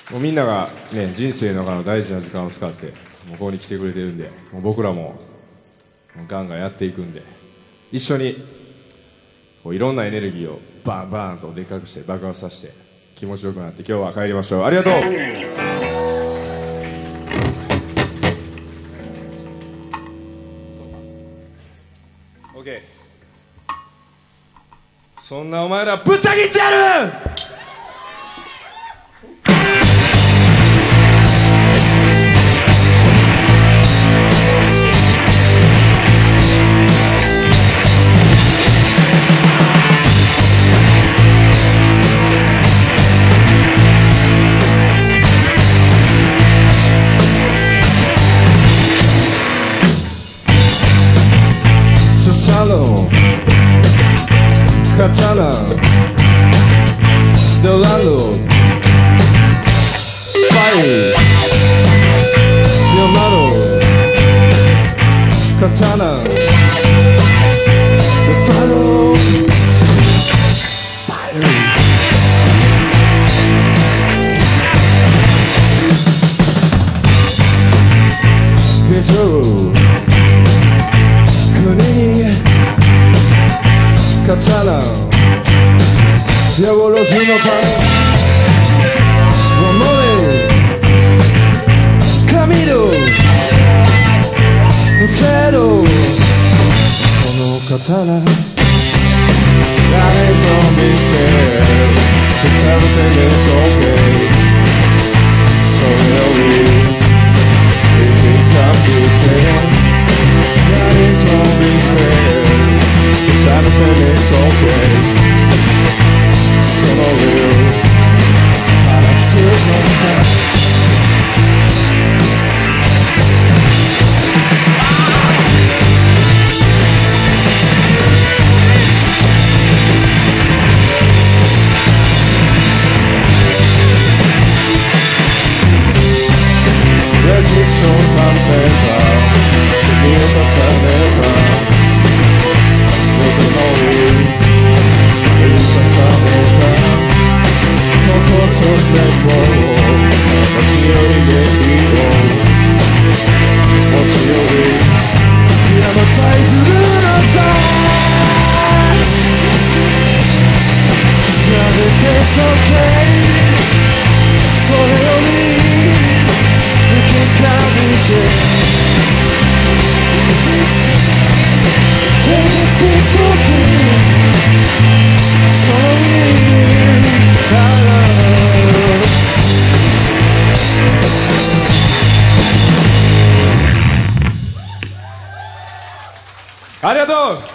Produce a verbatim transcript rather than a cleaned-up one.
もうみんなが、ね、人生の中の大事な時間を使ってもうここに来てくれてるんで、もう僕らももうガンガンやっていくんで、一緒にこういろんなエネルギーをバンバンとでっかくして爆発させて気持ちよくなって今日は帰りましょう。ありがとう。オッケー。そんなお前らぶった切ってやる。Katana, Delano, Fire, Leonardo, Katana, Delano, Fire. Pedro, Kuni, Katana, Diavolo Juno Pan, Ramone, Camilo, Mosquero, Kono Katana, that is on this day, cause everything is okay, so really, it will come to play, that is on this day, cause everything is okay. So real, but I'm still gonna Red Mission Pantera, Seguida Sanera, Never know you. It's okay, so he'll leave. You can count it. Say it's okay, so leave. I love. ありがとう。